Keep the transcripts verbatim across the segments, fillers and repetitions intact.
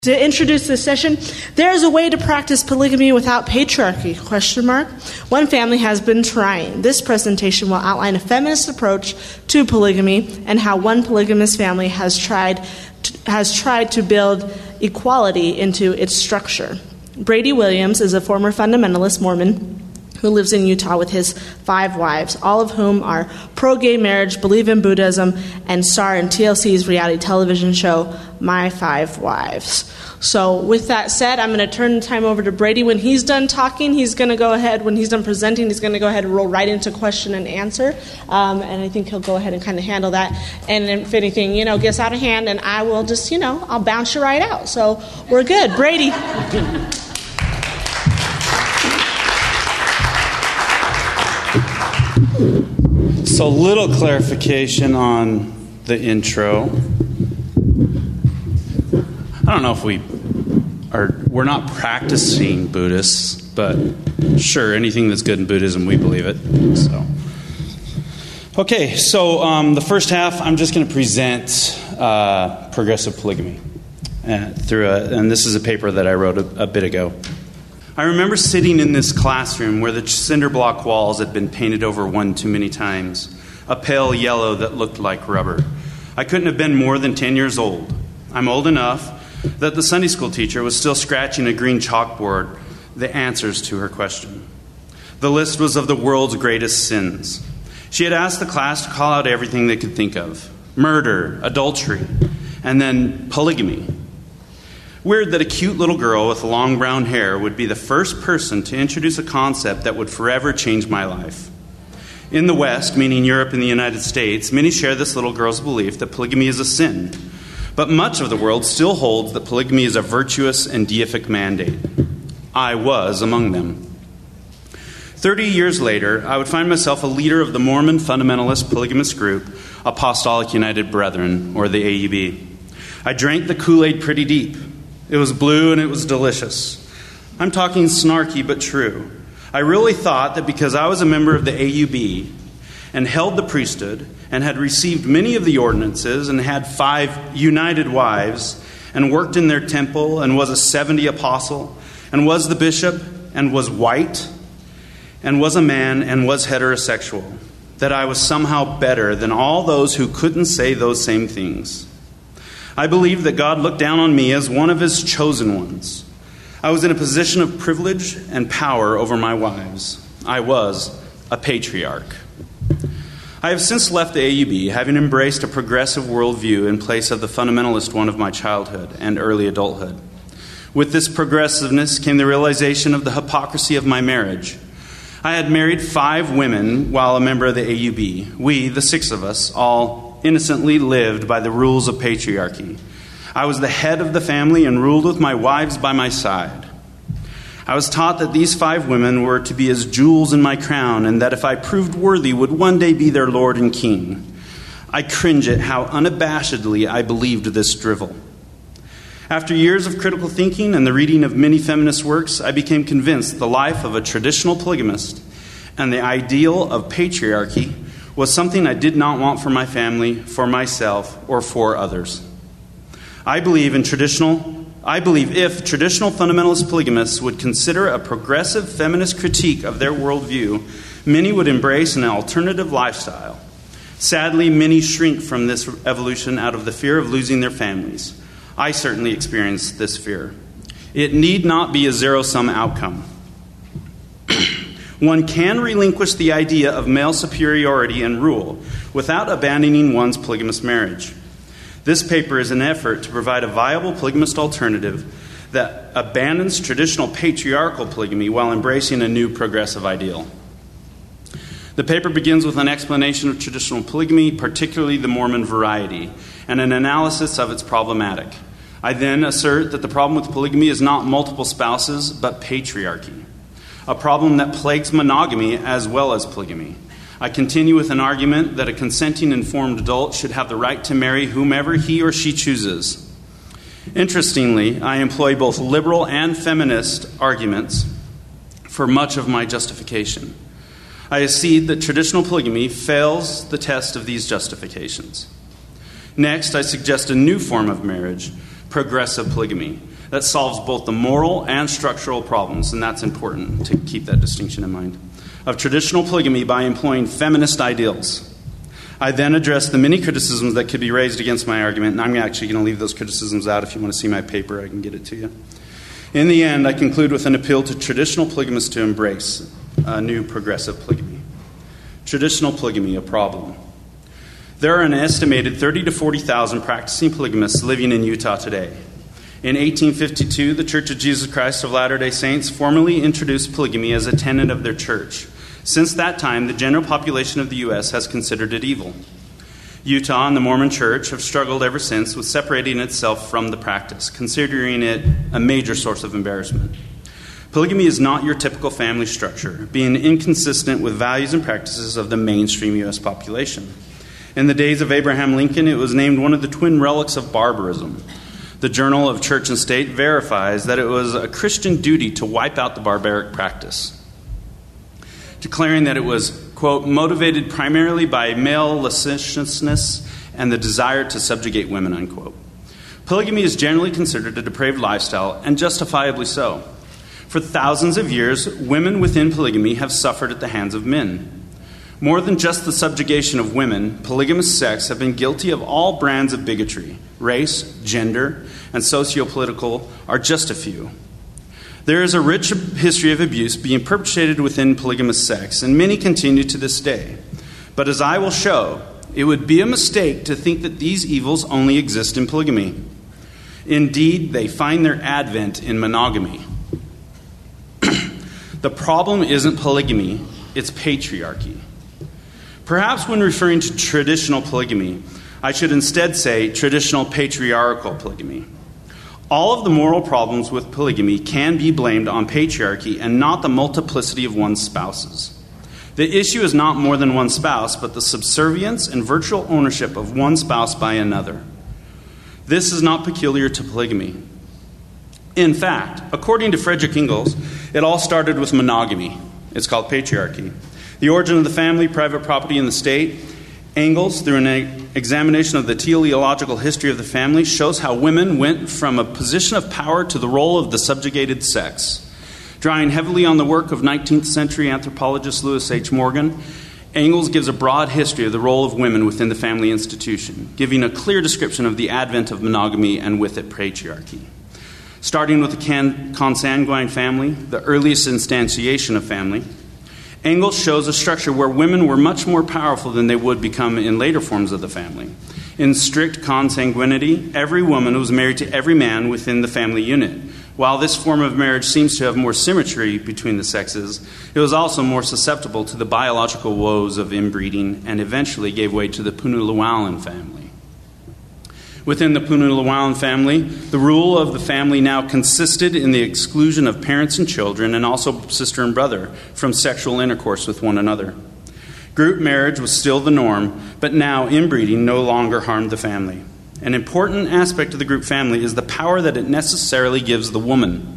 To introduce this session, there is a way to practice polygamy without patriarchy, question mark. One family has been trying. This presentation will outline a feminist approach to polygamy and how one polygamous family has tried to, has tried to build equality into its structure. Brady Williams is a former fundamentalist Mormon who lives in Utah with his five wives, all of whom are pro-gay marriage, believe in Buddhism, and star in T L C's reality television show, My Five Wives. So with that said, I'm going to turn the time over to Brady. When he's done talking, he's going to go ahead, when he's done presenting, he's going to go ahead and roll right into question and answer. Um, and I think he'll go ahead and kind of handle that. And if anything, you know, gets out of hand, and I will just, you know, I'll bounce you right out. So we're good. Brady. So, little clarification on the intro. I don't know if we are, we're not practicing Buddhists, but sure, anything that's good in Buddhism, we believe it. So, okay, so um, the first half, I'm just going to present uh, progressive polygamy uh, through a, and this is a paper that I wrote a, a bit ago. I remember sitting in this classroom where the cinder block walls had been painted over one too many times, a pale yellow that looked like rubber. I couldn't have been more than ten years old. I'm old enough that the Sunday school teacher was still scratching a green chalkboard the answers to her question. The list was of the world's greatest sins. She had asked the class to call out everything they could think of: murder, adultery, and then polygamy. Weird that a cute little girl with long brown hair would be the first person to introduce a concept that would forever change my life. In the West, meaning Europe and the United States, many share this little girl's belief that polygamy is a sin. But much of the world still holds that polygamy is a virtuous and deific mandate. I was among them. Thirty years later, I would find myself a leader of the Mormon fundamentalist polygamist group, Apostolic United Brethren, or the A U B. I drank the Kool-Aid pretty deep. It was blue and it was delicious. I'm talking snarky but true. I really thought that because I was a member of the A U B and held the priesthood and had received many of the ordinances and had five united wives and worked in their temple and was a seventy apostle and was the bishop and was white and was a man and was heterosexual, that I was somehow better than all those who couldn't say those same things. I believed that God looked down on me as one of His chosen ones. I was in a position of privilege and power over my wives. I was a patriarch. I have since left the A U B, having embraced a progressive worldview in place of the fundamentalist one of my childhood and early adulthood. With this progressiveness came the realization of the hypocrisy of my marriage. I had married five women while a member of the A U B. We, the six of us, all innocently lived by the rules of patriarchy. I was the head of the family and ruled with my wives by my side. I was taught that these five women were to be as jewels in my crown, and that if I proved worthy, would one day be their Lord and King. I cringe at how unabashedly I believed this drivel. After years of critical thinking and the reading of many feminist works, I became convinced the life of a traditional polygamist and the ideal of patriarchy was something I did not want for my family, for myself, or for others. I believe in traditional, I believe if traditional fundamentalist polygamists would consider a progressive feminist critique of their worldview, many would embrace an alternative lifestyle. Sadly, many shrink from this evolution out of the fear of losing their families. I certainly experienced this fear. It need not be a zero-sum outcome. One can relinquish the idea of male superiority and rule without abandoning one's polygamous marriage. This paper is an effort to provide a viable polygamist alternative that abandons traditional patriarchal polygamy while embracing a new progressive ideal. The paper begins with an explanation of traditional polygamy, particularly the Mormon variety, and an analysis of its problematic. I then assert that the problem with polygamy is not multiple spouses, but patriarchy, a problem that plagues monogamy as well as polygamy. I continue with an argument that a consenting informed adult should have the right to marry whomever he or she chooses. Interestingly, I employ both liberal and feminist arguments for much of my justification. I accede that traditional polygamy fails the test of these justifications. Next, I suggest a new form of marriage, progressive polygamy that solves both the moral and structural problems, and that's important to keep that distinction in mind, of traditional polygamy by employing feminist ideals. I then address the many criticisms that could be raised against my argument, and I'm actually going to leave those criticisms out. If you want to see my paper, I can get it to you. In the end, I conclude with an appeal to traditional polygamists to embrace a new progressive polygamy. Traditional polygamy, a problem. There are an estimated thirty to forty thousand practicing polygamists living in Utah today. In eighteen fifty-two, the Church of Jesus Christ of Latter-day Saints formally introduced polygamy as a tenet of their church. Since that time, the general population of the U S has considered it evil. Utah and the Mormon Church have struggled ever since with separating itself from the practice, considering it a major source of embarrassment. Polygamy is not your typical family structure, being inconsistent with values and practices of the mainstream U S population. In the days of Abraham Lincoln, it was named one of the twin relics of barbarism. The Journal of Church and State verifies that it was a Christian duty to wipe out the barbaric practice, declaring that it was, quote, motivated primarily by male lasciviousness and the desire to subjugate women, unquote. Polygamy is generally considered a depraved lifestyle, and justifiably so. For thousands of years, women within polygamy have suffered at the hands of men. More than just the subjugation of women, polygamous sects have been guilty of all brands of bigotry. Race, gender, and socio-political are just a few. There is a rich history of abuse being perpetrated within polygamous sects, and many continue to this day. But as I will show, it would be a mistake to think that these evils only exist in polygamy. Indeed, they find their advent in monogamy. The problem isn't polygamy, it's patriarchy. Perhaps when referring to traditional polygamy, I should instead say traditional patriarchal polygamy. All of the moral problems with polygamy can be blamed on patriarchy and not the multiplicity of one's spouses. The issue is not more than one spouse, but the subservience and virtual ownership of one spouse by another. This is not peculiar to polygamy. In fact, according to Frederick Engels, it all started with monogamy. It's called patriarchy. The origin of the family, private property, and the state. Engels, through an examination of the teleological history of the family, shows how women went from a position of power to the role of the subjugated sex. Drawing heavily on the work of nineteenth century anthropologist Lewis H. Morgan, Engels gives a broad history of the role of women within the family institution, giving a clear description of the advent of monogamy and with it patriarchy. Starting with the consanguine family, the earliest instantiation of family, Engels shows a structure where women were much more powerful than they would become in later forms of the family. In strict consanguinity, every woman was married to every man within the family unit. While this form of marriage seems to have more symmetry between the sexes, it was also more susceptible to the biological woes of inbreeding and eventually gave way to the Punahou-Llewellyn family. Within the Punahou-Llewellyn family, the rule of the family now consisted in the exclusion of parents and children, and also sister and brother, from sexual intercourse with one another. Group marriage was still the norm, but now inbreeding no longer harmed the family. An important aspect of the group family is the power that it necessarily gives the woman.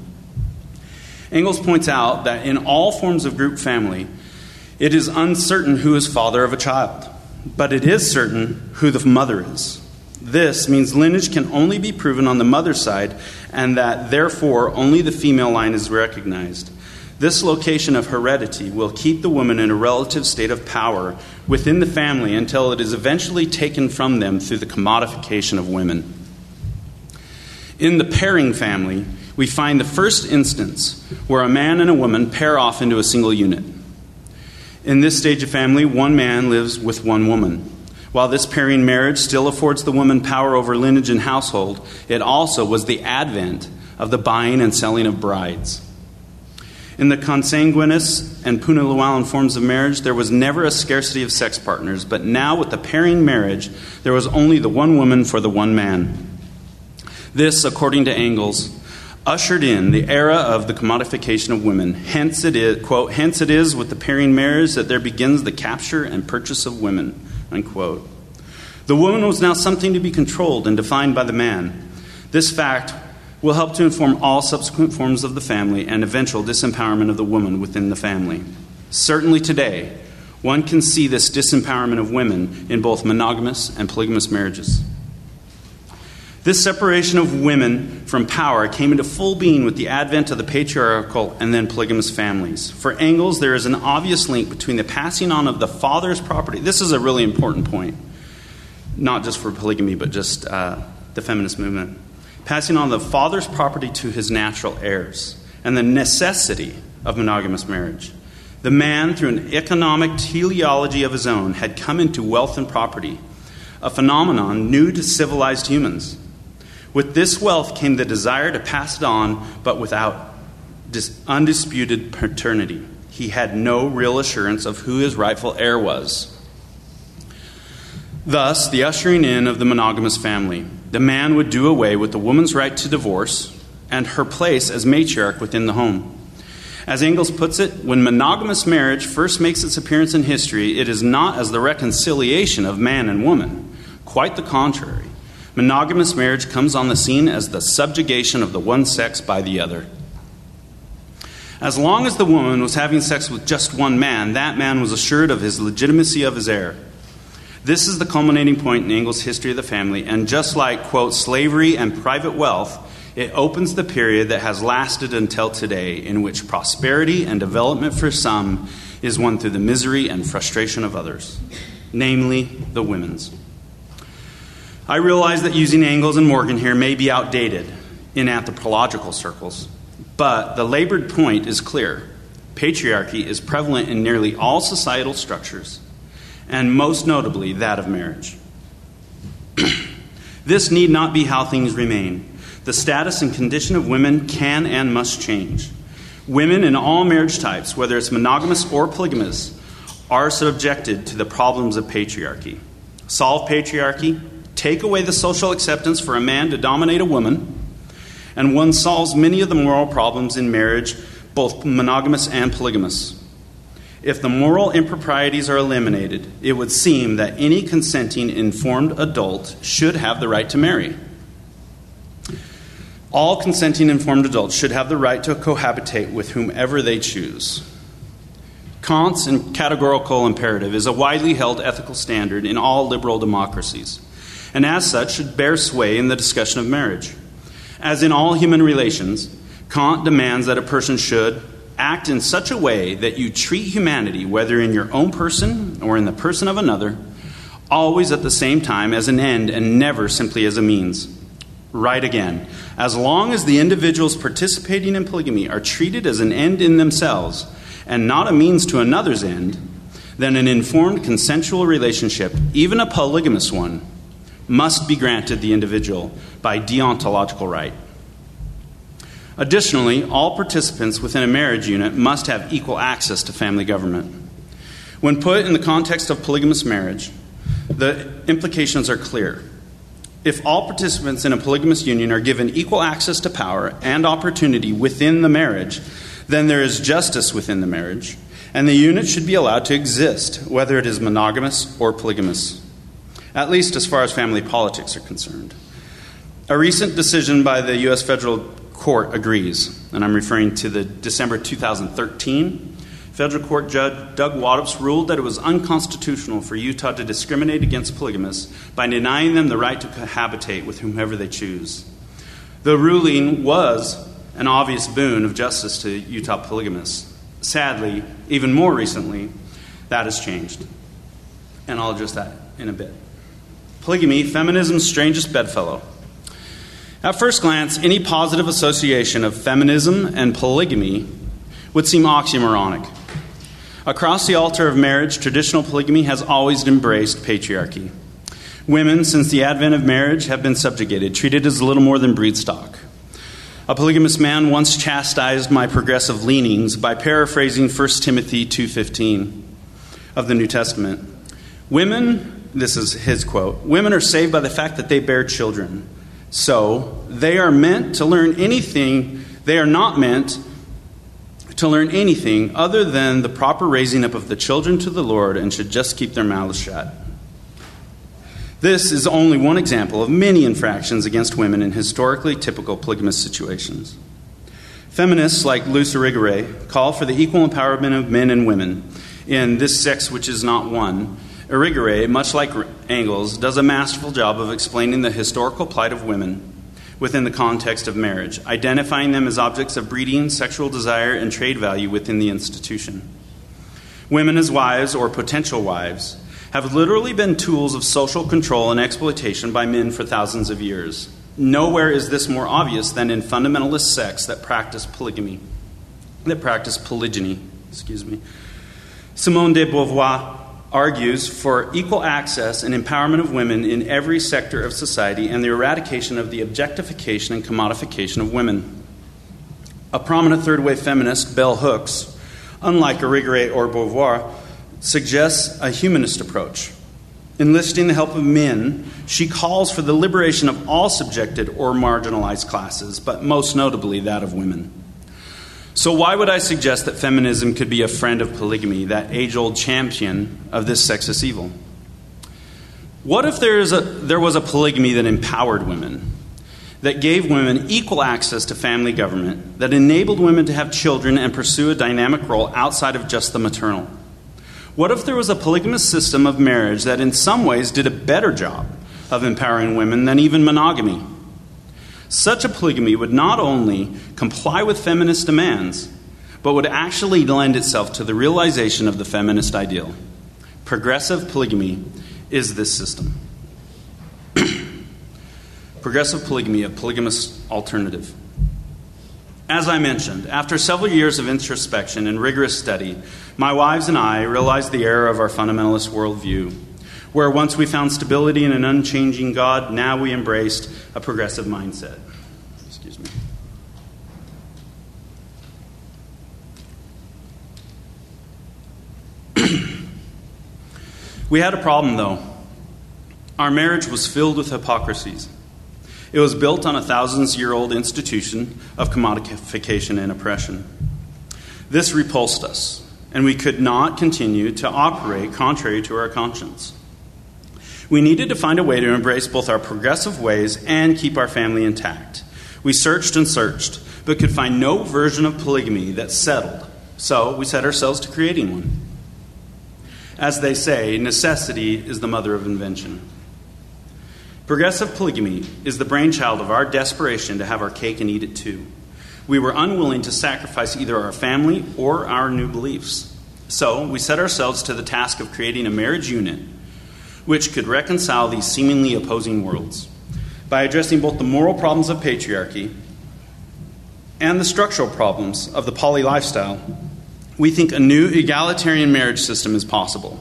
Engels points out that in all forms of group family, it is uncertain who is father of a child, but it is certain who the mother is. This means lineage can only be proven on the mother's side, and that, therefore, only the female line is recognized. This location of heredity will keep the woman in a relative state of power within the family until it is eventually taken from them through the commodification of women. In the pairing family, we find the first instance where a man and a woman pair off into a single unit. In this stage of family, one man lives with one woman. While this pairing marriage still affords the woman power over lineage and household, it also was the advent of the buying and selling of brides. In the consanguineous and Punahou-Llewellyn forms of marriage, there was never a scarcity of sex partners, but now with the pairing marriage, there was only the one woman for the one man. This, according to Engels, ushered in the era of the commodification of women. Hence it is, quote, hence it is with the pairing marriage that there begins the capture and purchase of women, unquote. The woman was now something to be controlled and defined by the man. This fact will help to inform all subsequent forms of the family and eventual disempowerment of the woman within the family. Certainly today, one can see this disempowerment of women in both monogamous and polygamous marriages. This separation of women from power came into full being with the advent of the patriarchal and then polygamous families. For Engels, there is an obvious link between the passing on of the father's property. This is a really important point, not just for polygamy, but just uh, the feminist movement. Passing on the father's property to his natural heirs and the necessity of monogamous marriage. The man, through an economic teleology of his own, had come into wealth and property, a phenomenon new to civilized humans. With this wealth came the desire to pass it on, but without dis- undisputed paternity. He had no real assurance of who his rightful heir was. Thus, the ushering in of the monogamous family. The man would do away with the woman's right to divorce and her place as matriarch within the home. As Engels puts it, when monogamous marriage first makes its appearance in history, it is not as the reconciliation of man and woman. Quite the contrary. Monogamous marriage comes on the scene as the subjugation of the one sex by the other. As long as the woman was having sex with just one man, that man was assured of his legitimacy of his heir. This is the culminating point in Engels' history of the family, and just like, quote, slavery and private wealth, it opens the period that has lasted until today, in which prosperity and development for some is won through the misery and frustration of others, namely the women's. I realize that using Engels and Morgan here may be outdated in anthropological circles, but the labored point is clear. Patriarchy is prevalent in nearly all societal structures, and most notably that of marriage. This need not be how things remain. The status and condition of women can and must change. Women in all marriage types, whether it's monogamous or polygamous, are subjected to the problems of patriarchy. Solve patriarchy, take away the social acceptance for a man to dominate a woman, and one solves many of the moral problems in marriage, both monogamous and polygamous. If the moral improprieties are eliminated, it would seem that any consenting, informed adult should have the right to marry. All consenting, informed adults should have the right to cohabitate with whomever they choose. Kant's categorical imperative is a widely held ethical standard in all liberal democracies, and as such should bear sway in the discussion of marriage. As in all human relations, Kant demands that a person should act in such a way that you treat humanity, whether in your own person or in the person of another, always at the same time as an end and never simply as a means. Right again. As long as the individuals participating in polygamy are treated as an end in themselves and not a means to another's end, then an informed consensual relationship, even a polygamous one, must be granted the individual by deontological right. Additionally, all participants within a marriage unit must have equal access to family government. When put in the context of polygamous marriage, the implications are clear. If all participants in a polygamous union are given equal access to power and opportunity within the marriage, then there is justice within the marriage, and the unit should be allowed to exist, whether it is monogamous or polygamous, at least as far as family politics are concerned. A recent decision by the U S Federal Court agrees, and I'm referring to the December two thousand thirteen Federal Court Judge Doug Wattops ruled that it was unconstitutional for Utah to discriminate against polygamists by denying them the right to cohabitate with whomever they choose. The ruling was an obvious boon of justice to Utah polygamists. Sadly, even more recently, that has changed. And I'll address that in a bit. Polygamy, feminism's strangest bedfellow. At first glance, any positive association of feminism and polygamy would seem oxymoronic. Across the altar of marriage, traditional polygamy has always embraced patriarchy. Women, since the advent of marriage, have been subjugated, treated as little more than breed stock. A polygamous man once chastised my progressive leanings by paraphrasing First Timothy two fifteen of the New Testament. Women, this is his quote, women are saved by the fact that they bear children. So, they are meant to learn anything, they are not meant to learn anything other than the proper raising up of the children to the Lord, and should just keep their mouths shut. This is only one example of many infractions against women in historically typical polygamous situations. Feminists like Luce Irigaray call for the equal empowerment of men and women in This Sex Which Is Not One. Irigaray, much like Engels does a masterful job of explaining the historical plight of women within the context of marriage, identifying them as objects of breeding, sexual desire, and trade value within the institution. Women as wives or potential wives have literally been tools of social control and exploitation by men for thousands of years. Nowhere is this more obvious than in fundamentalist sects that practice polygamy, that practice polygyny, excuse me. Simone de Beauvoir argues for equal access and empowerment of women in every sector of society and the eradication of the objectification and commodification of women. A prominent third-wave feminist, Bell Hooks, unlike Irigaray or Beauvoir, suggests a humanist approach. Enlisting the help of men, she calls for the liberation of all subjected or marginalized classes, but most notably that of women. So why would I suggest that feminism could be a friend of polygamy, that age-old champion of this sexist evil? What if there is a, there was a polygamy that empowered women, that gave women equal access to family government, that enabled women to have children and pursue a dynamic role outside of just the maternal? What if there was a polygamous system of marriage that in some ways did a better job of empowering women than even monogamy? Such a polygamy would not only comply with feminist demands, but would actually lend itself to the realization of the feminist ideal. Progressive polygamy is this system. Progressive polygamy, a polygamous alternative. As I mentioned, after several years of introspection and rigorous study, my wives and I realized the error of our fundamentalist worldview, where once we found stability in an unchanging God, now we embraced a progressive mindset. Excuse me. We had a problem, though. Our marriage was filled with hypocrisies. It was built on a thousands-year-old institution of commodification and oppression. This repulsed us, and we could not continue to operate contrary to our conscience. We needed to find a way to embrace both our progressive ways and keep our family intact. We searched and searched, but could find no version of polygamy that settled. So we set ourselves to creating one. As they say, necessity is the mother of invention. Progressive polygamy is the brainchild of our desperation to have our cake and eat it too. We were unwilling to sacrifice either our family or our new beliefs. So we set ourselves to the task of creating a marriage unit which could reconcile these seemingly opposing worlds. By addressing both the moral problems of patriarchy and the structural problems of the poly lifestyle, we think a new egalitarian marriage system is possible.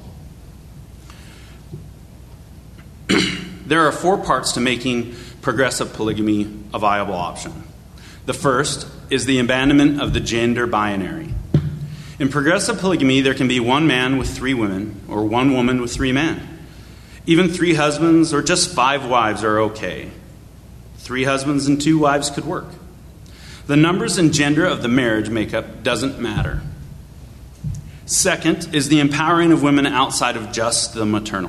There are four parts to making progressive polygamy a viable option. The first is the abandonment of the gender binary. In progressive polygamy, there can be one man with three women, or one woman with three men. Even three husbands or just five wives are okay. Three husbands and two wives could work. The numbers and gender of the marriage makeup doesn't matter. Second is the empowering of women outside of just the maternal.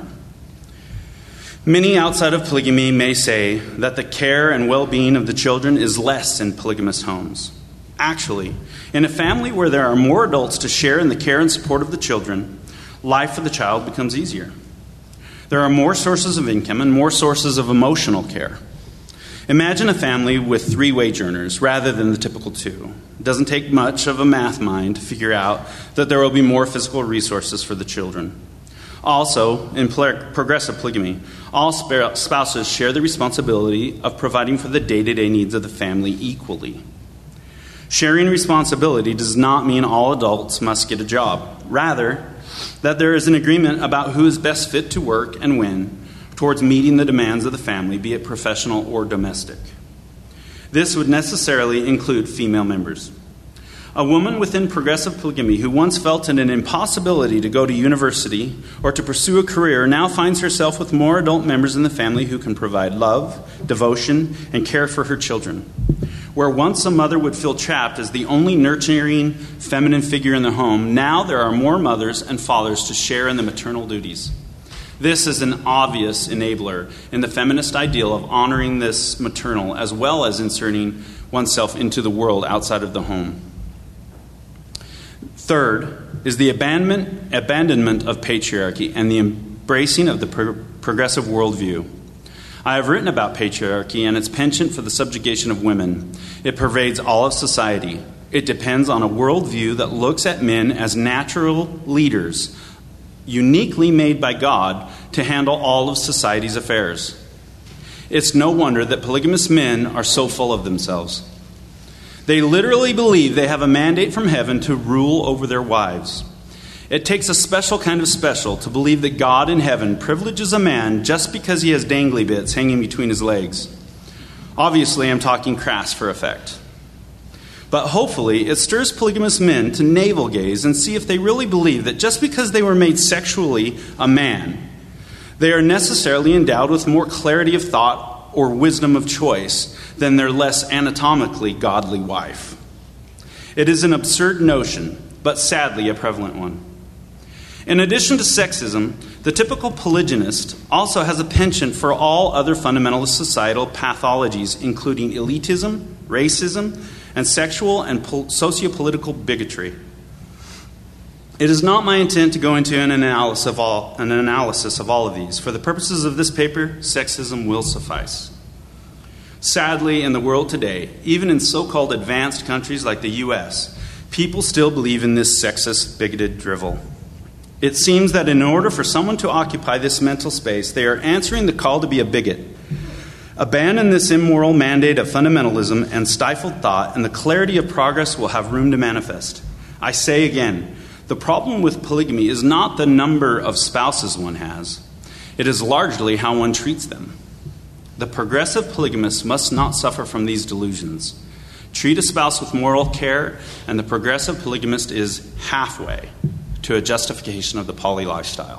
Many outside of polygamy may say that the care and well-being of the children is less in polygamous homes. Actually, in a family where there are more adults to share in the care and support of the children, life for the child becomes easier. There are more sources of income and more sources of emotional care. Imagine a family with three wage earners rather than the typical two. It doesn't take much of a math mind to figure out that there will be more physical resources for the children. Also, in progressive polygamy, all spouses share the responsibility of providing for the day-to-day needs of the family equally. Sharing responsibility does not mean all adults must get a job. Rather, that there is an agreement about who is best fit to work and when towards meeting the demands of the family, be it professional or domestic. This would necessarily include female members. A woman within progressive polygamy who once felt an impossibility to go to university or to pursue a career now finds herself with more adult members in the family who can provide love, devotion, and care for her children. Where once a mother would feel trapped as the only nurturing feminine figure in the home, now there are more mothers and fathers to share in the maternal duties. This is an obvious enabler in the feminist ideal of honoring this maternal as well as inserting oneself into the world outside of the home. Third is the abandonment, abandonment of patriarchy and the embracing of the pro- progressive worldview. I have written about patriarchy and its penchant for the subjugation of women. It pervades all of society. It depends on a worldview that looks at men as natural leaders, uniquely made by God to handle all of society's affairs. It's no wonder that polygamous men are so full of themselves. They literally believe they have a mandate from heaven to rule over their wives. It takes a special kind of special to believe that God in heaven privileges a man just because he has dangly bits hanging between his legs. Obviously, I'm talking crass for effect. But hopefully, it stirs polygamous men to navel gaze and see if they really believe that just because they were made sexually a man, they are necessarily endowed with more clarity of thought or wisdom of choice than their less anatomically godly wife. It is an absurd notion, but sadly a prevalent one. In addition to sexism, the typical polygynist also has a penchant for all other fundamentalist societal pathologies, including elitism, racism, and sexual and po- sociopolitical bigotry. It is not my intent to go into an analysis of all, an analysis of all of these. For the purposes of this paper, sexism will suffice. Sadly, in the world today, even in so-called advanced countries like the U S, people still believe in this sexist, bigoted drivel. It seems that in order for someone to occupy this mental space, they are answering the call to be a bigot. Abandon this immoral mandate of fundamentalism and stifled thought, and the clarity of progress will have room to manifest. I say again, the problem with polygamy is not the number of spouses one has. It is largely how one treats them. The progressive polygamist must not suffer from these delusions. Treat a spouse with moral care, and the progressive polygamist is halfway to a justification of the poly lifestyle.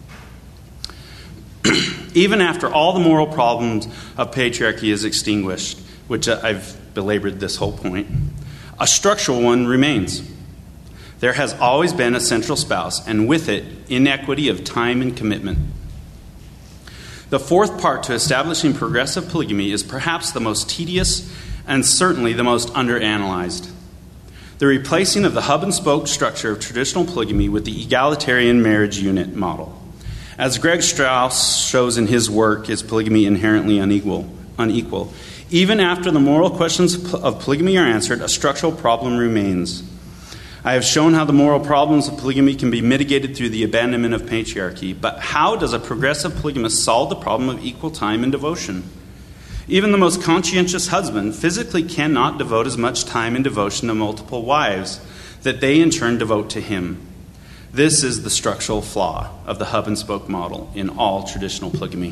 Even after all the moral problems of patriarchy is extinguished, which I've belabored this whole point, a structural one remains. There has always been a central spouse, and with it, inequity of time and commitment. The fourth part to establishing progressive polygamy is perhaps the most tedious and certainly the most underanalyzed. The replacing of the hub and spoke structure of traditional polygamy with the egalitarian marriage unit model. As Greg Strauss shows in his work, Is Polygamy Inherently Unequal? Unequal. Even after the moral questions of polygamy are answered, a structural problem remains. I have shown how the moral problems of polygamy can be mitigated through the abandonment of patriarchy, but how does a progressive polygamist solve the problem of equal time and devotion? Even the most conscientious husband physically cannot devote as much time and devotion to multiple wives that they in turn devote to him. This is the structural flaw of the hub and spoke model in all traditional polygamy.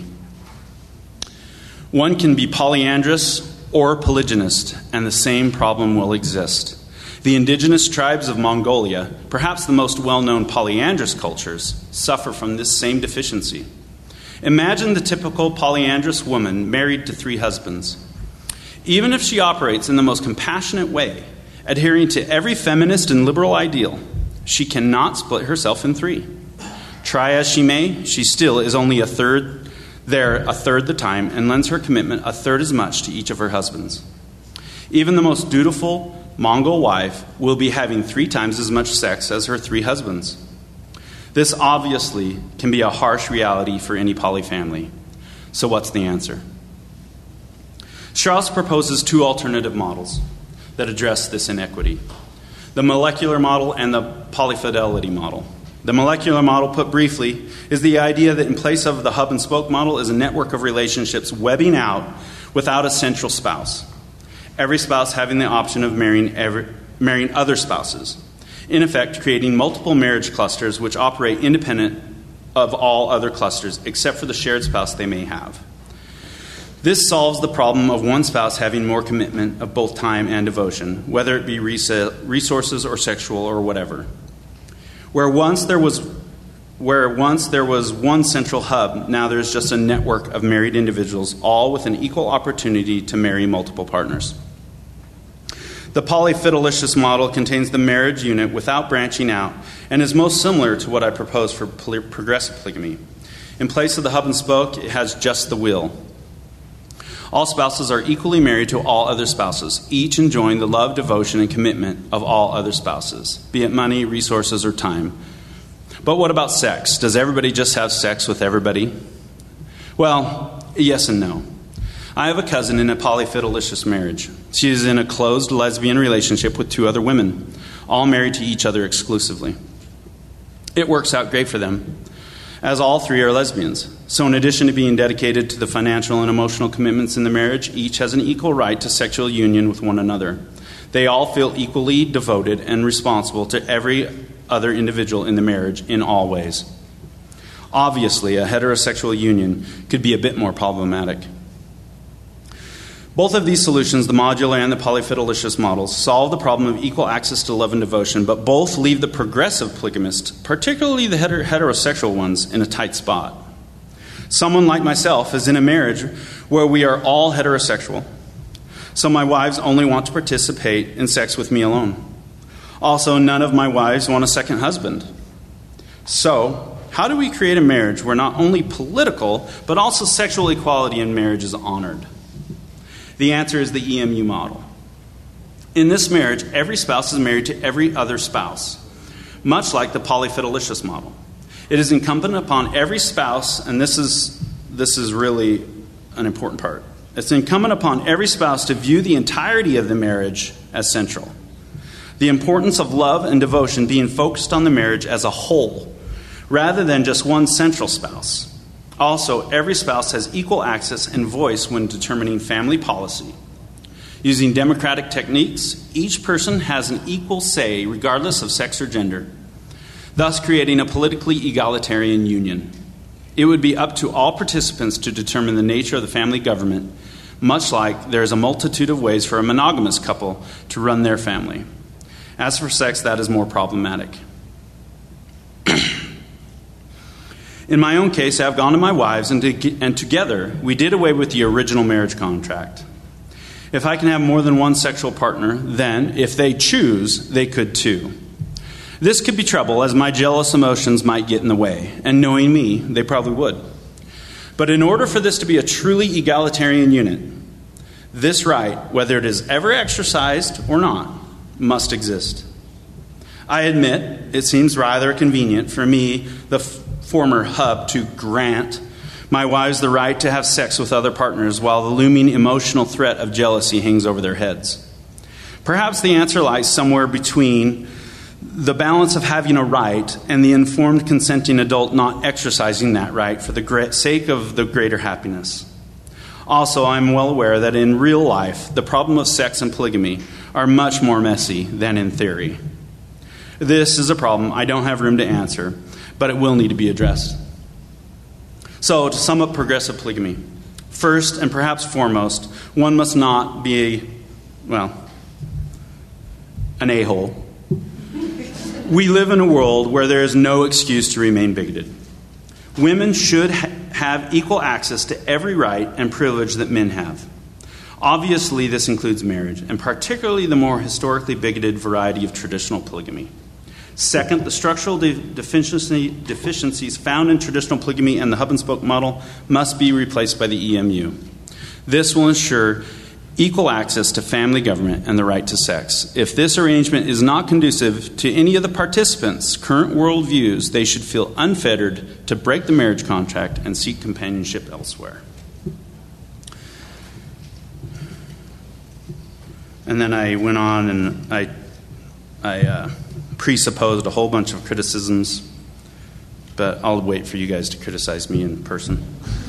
One can be polyandrous or polygynist, and the same problem will exist. The indigenous tribes of Mongolia, perhaps the most well-known polyandrous cultures, suffer from this same deficiency. Imagine the typical polyandrous woman married to three husbands. Even if she operates in the most compassionate way, adhering to every feminist and liberal ideal, she cannot split herself in three. Try as she may, she still is only a third there a third the time and lends her commitment a third as much to each of her husbands. Even the most dutiful Mongol wife will be having three times as much sex as her three husbands. This obviously can be a harsh reality for any poly family. So what's the answer? Strauss proposes two alternative models that address this inequity: the molecular model and the polyfidelity model. The molecular model, put briefly, is the idea that in place of the hub and spoke model is a network of relationships webbing out without a central spouse. Every spouse having the option of marrying, every, marrying other spouses. In effect, creating multiple marriage clusters which operate independent of all other clusters, except for the shared spouse they may have. This solves the problem of one spouse having more commitment of both time and devotion, whether it be resources or sexual or whatever. Where once there was, where once there was one central hub, now there's just a network of married individuals, all with an equal opportunity to marry multiple partners. The polyfidelicious model contains the marriage unit without branching out and is most similar to what I propose for poly- progressive polygamy. In place of the hub and spoke, it has just the will. All spouses are equally married to all other spouses, each enjoying the love, devotion, and commitment of all other spouses, be it money, resources, or time. But what about sex? Does everybody just have sex with everybody? Well, yes and no. I have a cousin in a polyfidelicious marriage. She is in a closed lesbian relationship with two other women, all married to each other exclusively. It works out great for them, as all three are lesbians. So in addition to being dedicated to the financial and emotional commitments in the marriage, each has an equal right to sexual union with one another. They all feel equally devoted and responsible to every other individual in the marriage in all ways. Obviously, a heterosexual union could be a bit more problematic. Both of these solutions, the modular and the polyfidelicious models, solve the problem of equal access to love and devotion, but both leave the progressive polygamist, particularly the heter- heterosexual ones, in a tight spot. Someone like myself is in a marriage where we are all heterosexual, so my wives only want to participate in sex with me alone. Also, none of my wives want a second husband. So, how do we create a marriage where not only political, but also sexual equality in marriage is honored? The answer is the E M U model. In this marriage, every spouse is married to every other spouse, much like the polyfidelicious model. It is incumbent upon every spouse, and this is, this is really an important part, it's incumbent upon every spouse to view the entirety of the marriage as central. The importance of love and devotion being focused on the marriage as a whole, rather than just one central spouse. Also, every spouse has equal access and voice when determining family policy. Using democratic techniques, each person has an equal say regardless of sex or gender, thus creating a politically egalitarian union. It would be up to all participants to determine the nature of the family government, much like there is a multitude of ways for a monogamous couple to run their family. As for sex, that is more problematic. In my own case, I have gone to my wives, and, to, and together we did away with the original marriage contract. If I can have more than one sexual partner, then, if they choose, they could too. This could be trouble, as my jealous emotions might get in the way, and knowing me, they probably would. But in order for this to be a truly egalitarian unit, this right, whether it is ever exercised or not, must exist. I admit it seems rather convenient for me, the f- former hub, to grant my wives the right to have sex with other partners while the looming emotional threat of jealousy hangs over their heads. Perhaps the answer lies somewhere between the balance of having a right and the informed consenting adult not exercising that right for the sake of the greater happiness. Also, I'm well aware that in real life, the problem of sex and polygamy are much more messy than in theory. This is a problem I don't have room to answer, but it will need to be addressed. So, to sum up progressive polygamy, first and perhaps foremost, one must not be, a, well, an a-hole. We live in a world where there is no excuse to remain bigoted. Women should ha- have equal access to every right and privilege that men have. Obviously, this includes marriage, and particularly the more historically bigoted variety of traditional polygamy. Second, the structural de- deficiency, deficiencies found in traditional polygamy and the hub-and-spoke model must be replaced by the E M U. This will ensure equal access to family government and the right to sex. If this arrangement is not conducive to any of the participants' current worldviews, they should feel unfettered to break the marriage contract and seek companionship elsewhere. And then I went on and I, I uh, presupposed a whole bunch of criticisms, but I'll wait for you guys to criticize me in person.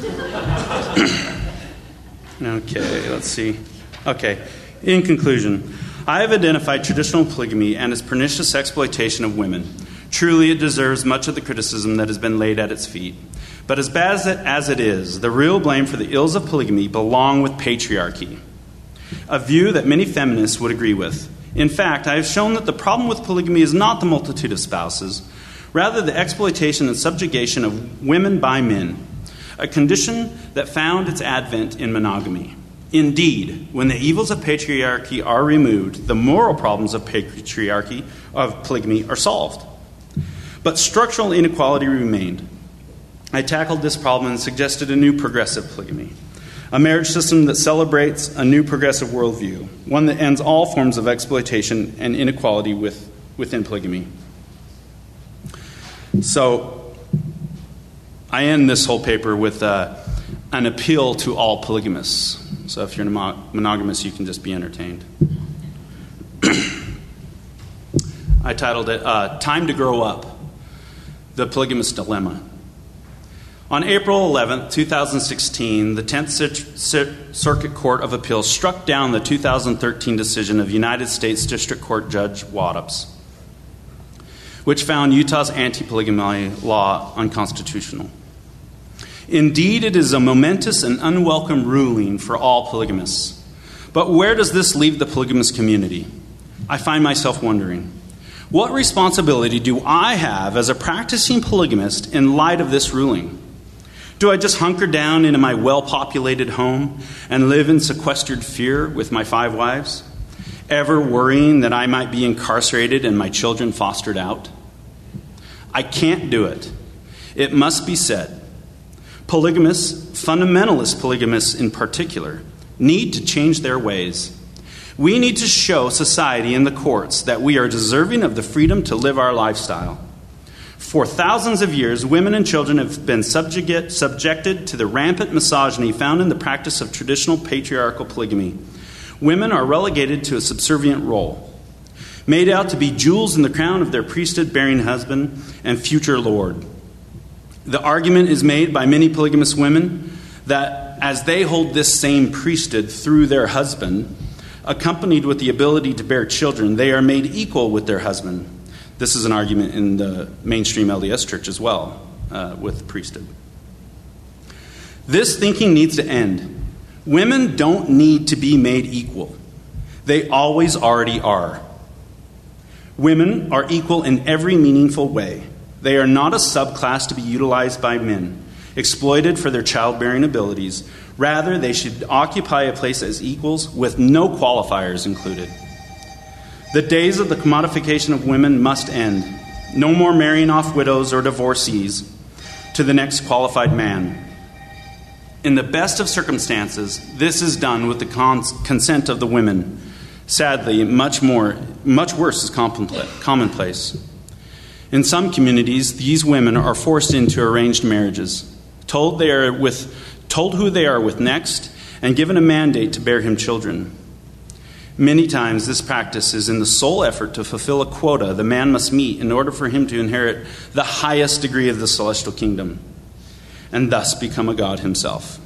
Okay, let's see. Okay, in conclusion, I have identified traditional polygamy and its pernicious exploitation of women. Truly, it deserves much of the criticism that has been laid at its feet. But as bad as it, as it is, the real blame for the ills of polygamy belong with patriarchy, a view that many feminists would agree with. In fact, I have shown that the problem with polygamy is not the multitude of spouses, rather the exploitation and subjugation of women by men, a condition that found its advent in monogamy. Indeed, when the evils of patriarchy are removed, the moral problems of patriarchy, of polygamy, are solved. But structural inequality remained. I tackled this problem and suggested a new progressive polygamy, a marriage system that celebrates a new progressive worldview, one that ends all forms of exploitation and inequality with, within polygamy. So, I end this whole paper with uh, an appeal to all polygamists. So if you're monogamous, you can just be entertained. I titled it, uh, Time to Grow Up, The Polygamous Dilemma. On April eleventh, twenty sixteen, the tenth Circuit Court of Appeals struck down the two thousand thirteen decision of United States District Court Judge Waddups, which found Utah's anti-polygamy law unconstitutional. Indeed, it is a momentous and unwelcome ruling for all polygamists. But where does this leave the polygamous community? I find myself wondering, what responsibility do I have as a practicing polygamist in light of this ruling? Do I just hunker down into my well-populated home and live in sequestered fear with my five wives, ever worrying that I might be incarcerated and my children fostered out? I can't do it. It must be said. Polygamists, fundamentalist polygamists in particular, need to change their ways. We need to show society and the courts that we are deserving of the freedom to live our lifestyle. For thousands of years, women and children have been subjugate, subjected to the rampant misogyny found in the practice of traditional patriarchal polygamy. Women are relegated to a subservient role, made out to be jewels in the crown of their priesthood-bearing husband and future lord. The argument is made by many polygamous women that as they hold this same priesthood through their husband, accompanied with the ability to bear children, they are made equal with their husband. This is an argument in the mainstream L D S church as well, uh, with the priesthood. This thinking needs to end. Women don't need to be made equal. They always already are. Women are equal in every meaningful way. They are not a subclass to be utilized by men, exploited for their childbearing abilities. Rather, they should occupy a place as equals with no qualifiers included. The days of the commodification of women must end. No more marrying off widows or divorcees to the next qualified man. In the best of circumstances, this is done with the cons- consent of the women. Sadly, much more, much worse is commonplace. In some communities, these women are forced into arranged marriages, told they are with, told who they are with next, and given a mandate to bear him children. Many times, this practice is in the sole effort to fulfill a quota the man must meet in order for him to inherit the highest degree of the celestial kingdom, and thus become a god himself.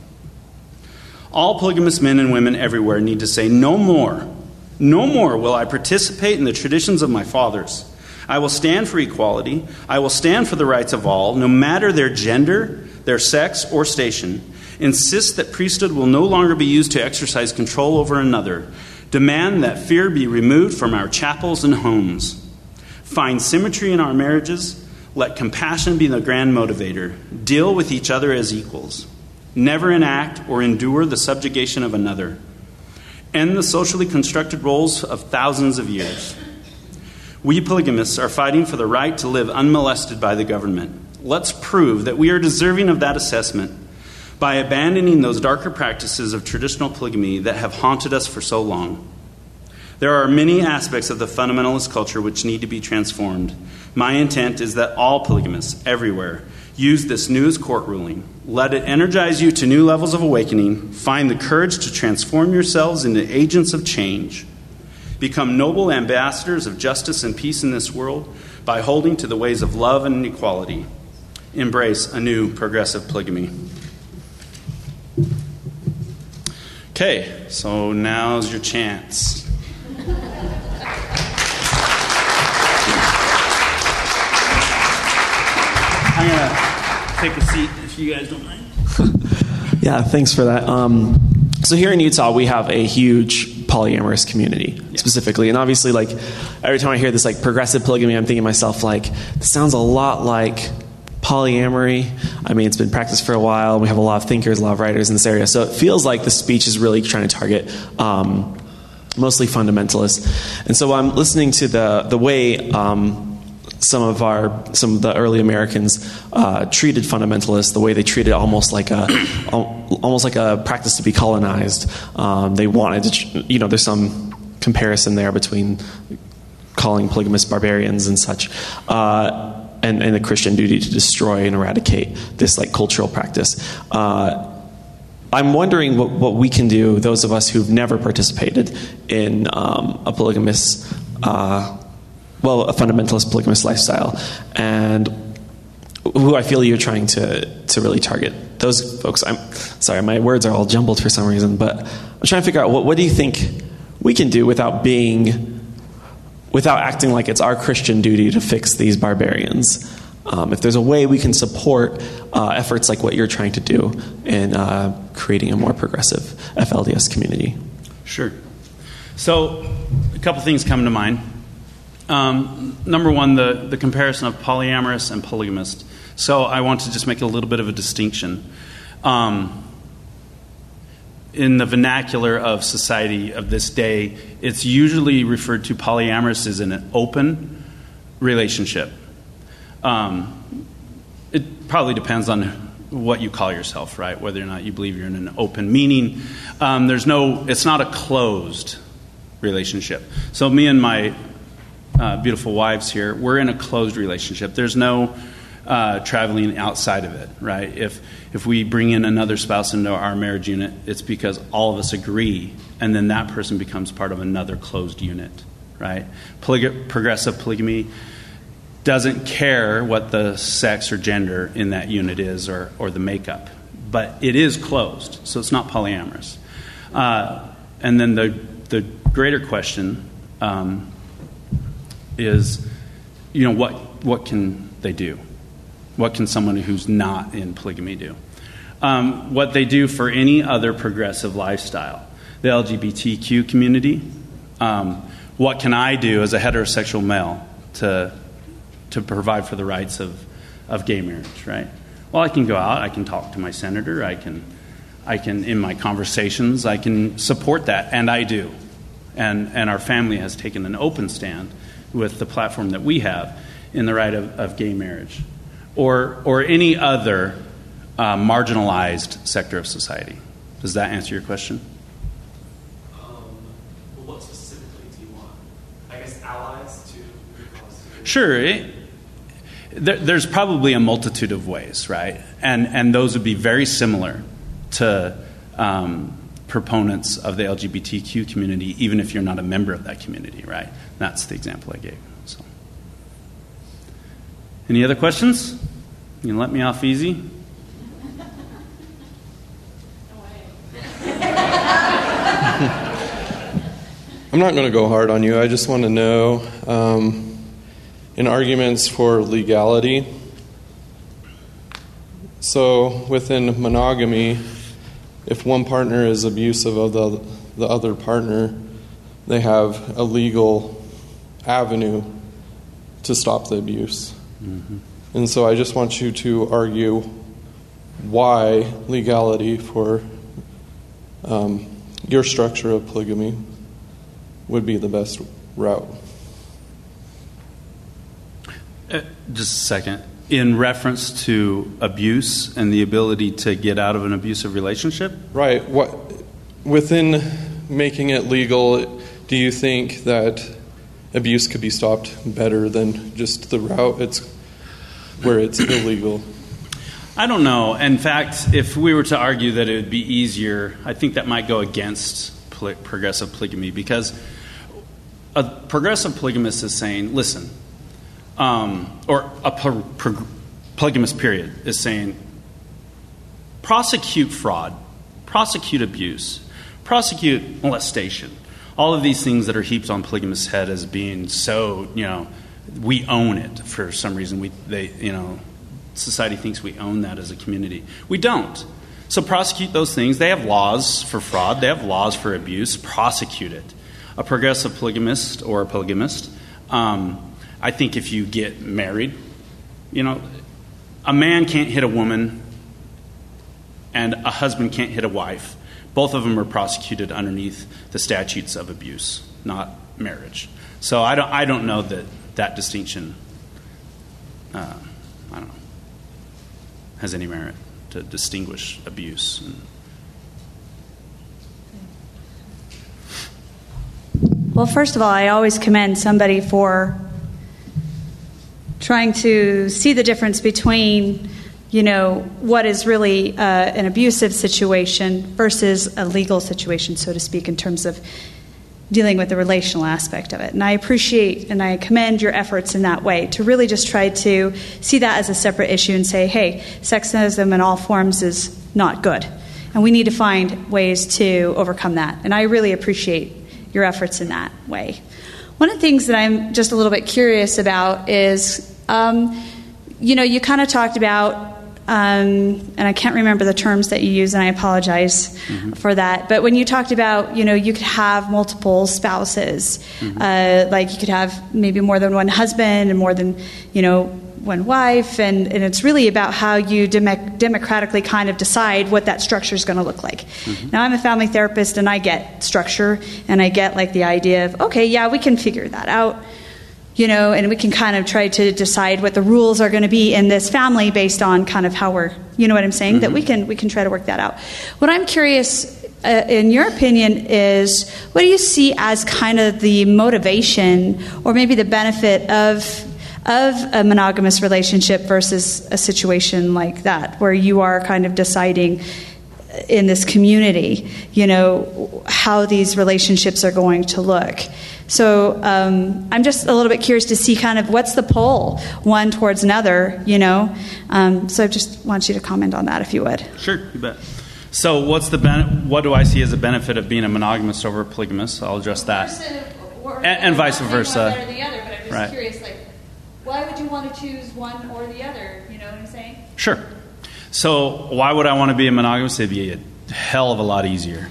All polygamous men and women everywhere need to say, no more, no more will I participate in the traditions of my fathers. I will stand for equality. I will stand for the rights of all, no matter their gender, their sex, or station. Insist that priesthood will no longer be used to exercise control over another. Demand that fear be removed from our chapels and homes. Find symmetry in our marriages. Let compassion be the grand motivator. Deal with each other as equals. Never enact or endure the subjugation of another. End the socially constructed roles of thousands of years. We polygamists are fighting for the right to live unmolested by the government. Let's prove that we are deserving of that assessment by abandoning those darker practices of traditional polygamy that have haunted us for so long. There are many aspects of the fundamentalist culture which need to be transformed. My intent is that all polygamists everywhere use this newest court ruling. Let it energize you to new levels of awakening. Find the courage to transform yourselves into agents of change. Become noble ambassadors of justice and peace in this world by holding to the ways of love and equality. Embrace a new progressive polygamy. Okay, so now's your chance. I'm going to take a seat if you guys don't mind. Yeah, thanks for that. Um, so here in Utah, we have a huge polyamorous community, yeah. specifically. And obviously, like, every time I hear this, like, progressive polygamy, I'm thinking to myself, like, this sounds a lot like polyamory. I mean, it's been practiced for a while. We have a lot of thinkers, a lot of writers in this area. So it feels like the speech is really trying to target um, mostly fundamentalists. And so I'm listening to the the way um, some of our some of the early Americans uh, treated fundamentalists, the way they treated almost like a almost like a practice to be colonized. Um, they wanted to, you know, there's some comparison there between calling polygamists barbarians and such. Uh, And, and the Christian duty to destroy and eradicate this like cultural practice. Uh, I'm wondering what, what we can do, those of us who've never participated in um, a polygamous, uh, well, a fundamentalist polygamous lifestyle, and who I feel you're trying to, to really target. Those folks, I'm sorry, my words are all jumbled for some reason, but I'm trying to figure out what, what do you think we can do without being, without acting like it's our Christian duty to fix these barbarians. Um, if there's a way we can support uh, efforts like what you're trying to do in uh, creating a more progressive F L D S community. Sure. So a couple things come to mind. Um, number one, the, the comparison of polyamorous and polygamist. So I want to just make a little bit of a distinction. Um, in the vernacular of society of this day, it's usually referred to polyamorous as an open relationship. Um, it probably depends on what you call yourself, right? Whether or not you believe you're in an open, meaning um, there's no, it's not a closed relationship. So me and my uh, beautiful wives here, we're in a closed relationship. There's no uh, traveling outside of it, right? If if we bring in another spouse into our marriage unit, it's because all of us agree, and then that person becomes part of another closed unit, right? Polyg- progressive polygamy doesn't care what the sex or gender in that unit is, or, or the makeup. But it is closed, so it's not polyamorous. Uh, and then the the greater question um, is, you know, what what can they do? What can someone who's not in polygamy do? Um, what they do for any other progressive lifestyle, the L G B T Q community. Um, what can I do as a heterosexual male to to provide for the rights of, of gay marriage, right? Well, I can go out, I can talk to my senator, I can, I can in my conversations, I can support that, and I do. And and our family has taken an open stand with the platform that we have in the right of, of gay marriage, or or any other uh, marginalized sector of society. Does that answer your question? Um, well, what specifically do you want? I guess allies to your cause? Sure. It, there, there's probably a multitude of ways, right? And and those would be very similar to um, proponents of the L G B T Q community, even if you're not a member of that community, right? That's the example I gave. So, any other questions? You can let me off easy. I'm not going to go hard on you. I just want to know, um, in arguments for legality, so within monogamy, if one partner is abusive of the, the other partner, they have a legal avenue to stop the abuse. Mm-hmm. And so I just want you to argue why legality for um, your structure of polygamy would be the best route. Uh, just a second. In reference to abuse and the ability to get out of an abusive relationship? Right. What within making it legal, do you think that abuse could be stopped better than just the route it's where it's illegal? I don't know. In fact, if we were to argue that it would be easier, I think that might go against poly- progressive polygamy, because a progressive polygamist is saying, listen, um, or a pro- pro- polygamist period is saying, prosecute fraud, prosecute abuse, prosecute molestation, all of these things that are heaped on polygamists' head as being so, you know, we own it for some reason. We, they, you know, society thinks we own that as a community. We don't. So prosecute those things. They have laws for fraud. They have laws for abuse. Prosecute it. A progressive polygamist or a polygamist, um, I think if you get married, you know, a man can't hit a woman and a husband can't hit a wife. Both of them are prosecuted underneath the statutes of abuse, not marriage. So I don't, I don't know that that distinction, uh, I don't know, has any merit to distinguish abuse. And well, first of all, I always commend somebody for trying to see the difference between you know, what is really uh, an abusive situation versus a legal situation, so to speak, in terms of dealing with the relational aspect of it. And I appreciate and I commend your efforts in that way, to really just try to see that as a separate issue and say, hey, sexism in all forms is not good. And we need to find ways to overcome that. And I really appreciate your efforts in that way. One of the things that I'm just a little bit curious about is, um, you know, you kind of talked about, um, and I can't remember the terms that you used, and I apologize mm-hmm. for that. But when you talked about, you know, you could have multiple spouses, mm-hmm. uh, like you could have maybe more than one husband and more than, you know, one wife, and, and it's really about how you dem- democratically kind of decide what that structure is going to look like. Mm-hmm. Now, I'm a family therapist, and I get structure, and I get like the idea of, okay, yeah, we can figure that out. You know, and we can kind of try to decide what the rules are going to be in this family based on kind of how we're, you know what I'm saying? Mm-hmm. That we can we can try to work that out. What I'm curious, uh, in your opinion, is what do you see as kind of the motivation or maybe the benefit of of a monogamous relationship versus a situation like that, where you are kind of deciding in this community, you know, how these relationships are going to look. So um, I'm just a little bit curious to see kind of what's the pull one towards another, you know. Um, so I just want you to comment on that if you would. Sure, you bet. So what's the ben- what do I see as a benefit of being a monogamous over a polygamous? I'll address that. Or, and, and vice versa. One better than the other, but I'm just right. curious, like, why would you want to choose one or the other? You know what I'm saying? Sure. So why would I want to be a monogamous? It'd be a hell of a lot easier.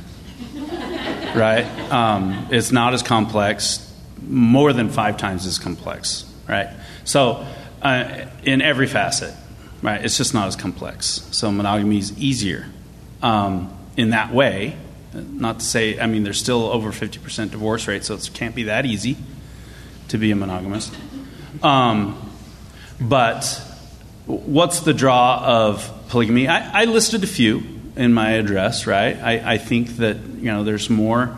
Right? Um, it's not as complex, more than five times as complex, right? So uh, in every facet, right, it's just not as complex. So monogamy is easier um, in that way. Not to say, I mean, there's still over fifty percent divorce rate, so it can't be that easy to be a monogamist. Um, but what's the draw of polygamy? I, I listed a few in my address, right? I, I think that, you know, there's more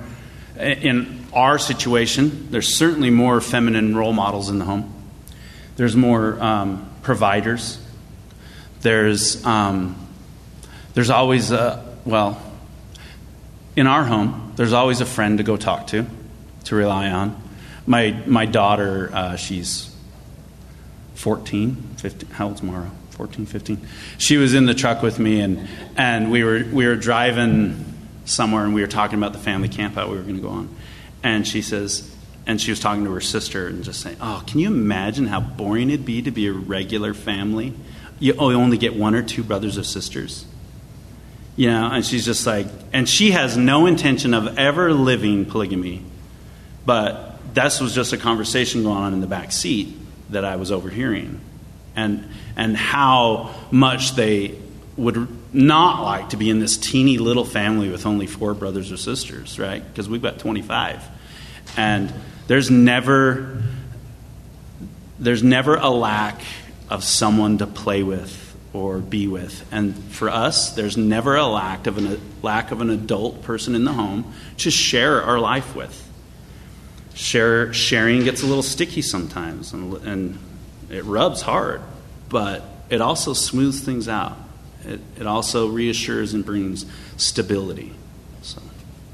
in our situation. There's certainly more feminine role models in the home. There's more um, providers. There's um, there's always a well in our home. There's always a friend to go talk to, to rely on. My my daughter, uh, she's fourteen, fifteen. How old's Mara? fourteen, fifteen. She was in the truck with me, and and we were we were driving somewhere, and we were talking about the family camp out we were going to go on. And she says, and she was talking to her sister and just saying, "Oh, can you imagine how boring it'd be to be a regular family? You only get one or two brothers or sisters." You know, and she's just like, and she has no intention of ever living polygamy, but this was just a conversation going on in the back seat that I was overhearing. And and how much they would not like to be in this teeny little family with only four brothers or sisters, right? Because we've got twenty-five. And there's never there's never a lack of someone to play with or be with. And for us, there's never a lack of an, a lack of an adult person in the home to share our life with. Share, sharing gets a little sticky sometimes, and, and it rubs hard, but it also smooths things out. It, it also reassures and brings stability. So,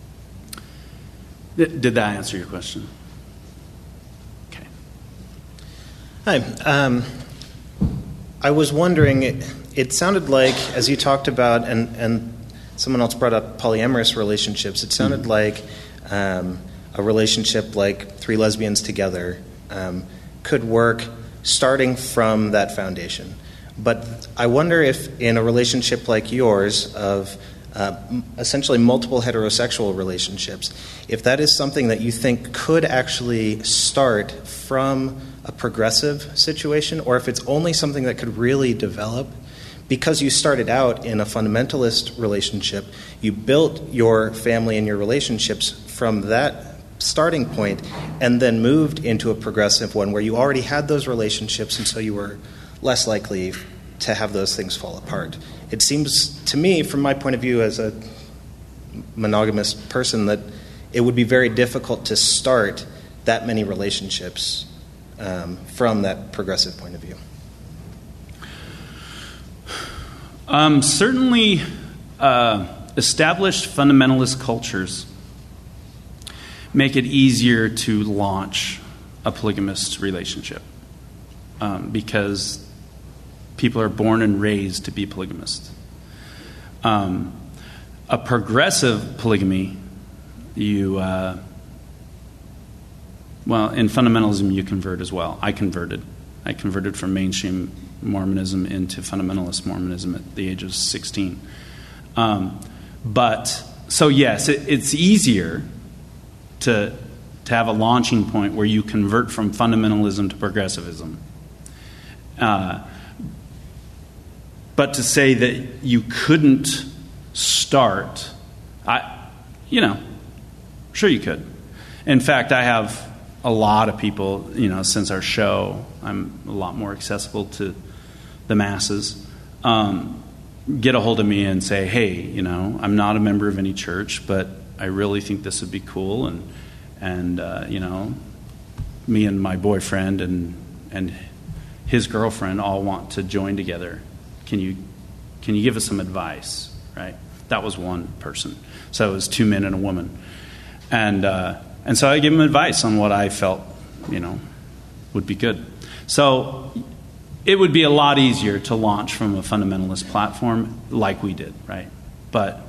did, did that answer your question? Okay. Hi. Um, I was wondering, it, it sounded like, as you talked about, and, and someone else brought up polyamorous relationships, it sounded mm-hmm. like um, a relationship like three lesbians together um, could work starting from that foundation. But I wonder if in a relationship like yours of uh, essentially multiple heterosexual relationships, if that is something that you think could actually start from a progressive situation, or if it's only something that could really develop because you started out in a fundamentalist relationship, you built your family and your relationships from that starting point and then moved into a progressive one where you already had those relationships, and so you were less likely to have those things fall apart. It seems to me, from my point of view as a monogamous person, that it would be very difficult to start that many relationships um, from that progressive point of view. Um, certainly, uh, established fundamentalist cultures make it easier to launch a polygamist relationship um, because people are born and raised to be polygamists. Um, a progressive polygamy, you, uh, well, in fundamentalism, you convert as well. I converted. I converted from mainstream Mormonism into fundamentalist Mormonism at the age of sixteen. Um, but, so yes, it, it's easier to, to have a launching point where you convert from fundamentalism to progressivism. Uh, but to say that you couldn't start, I, you know, sure you could. In fact, I have a lot of people, you know, since our show, I'm a lot more accessible to the masses, um, get a hold of me and say, hey, you know, I'm not a member of any church, but I really think this would be cool, and, and uh, you know, me and my boyfriend and and his girlfriend all want to join together. Can you can you give us some advice, right? That was one person. So it was two men and a woman. And uh, and so I gave them advice on what I felt, you know, would be good. So it would be a lot easier to launch from a fundamentalist platform like we did, right? But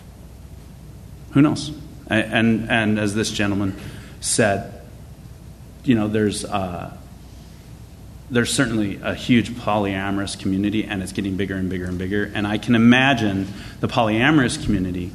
who knows? And and, and as this gentleman said, you know, there's uh, there's certainly a huge polyamorous community, and it's getting bigger and bigger and bigger. And I can imagine the polyamorous community,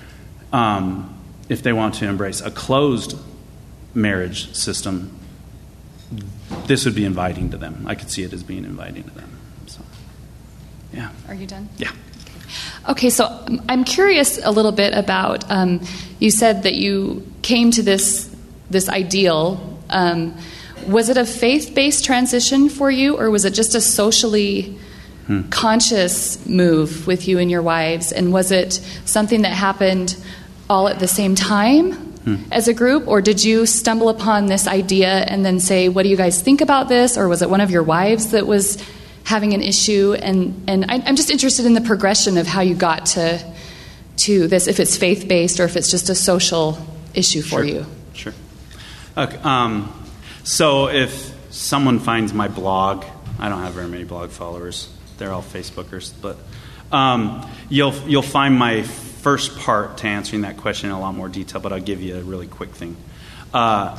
um, if they want to embrace a closed marriage system, this would be inviting to them. I could see it as being inviting to them. So, yeah. Are you done? Yeah. Okay, so I'm curious a little bit about, um, you said that you came to this this ideal. Um, was it a faith-based transition for you, or was it just a socially hmm. conscious move with you and your wives? And was it something that happened all at the same time hmm. as a group, or did you stumble upon this idea and then say, what do you guys think about this? Or was it one of your wives that was having an issue? And, and I, I'm just interested in the progression of how you got to to this, if it's faith-based or if it's just a social issue for sure. you. Sure. Okay, um, so if someone finds my blog, I don't have very many blog followers. They're all Facebookers, but um, you'll you'll find my first part to answering that question in a lot more detail, but I'll give you a really quick thing. Uh,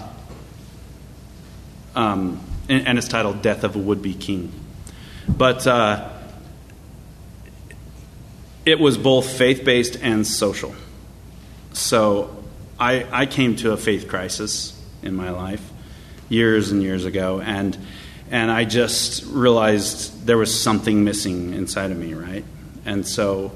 um, and, and it's titled Death of a Would-Be King. But uh, it was both faith-based and social. So I, I came to a faith crisis in my life years and years ago, and and I just realized there was something missing inside of me, right? And so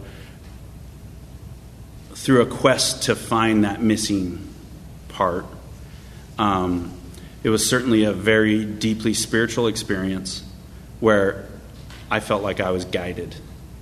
through a quest to find that missing part, um, it was certainly a very deeply spiritual experience where I felt like I was guided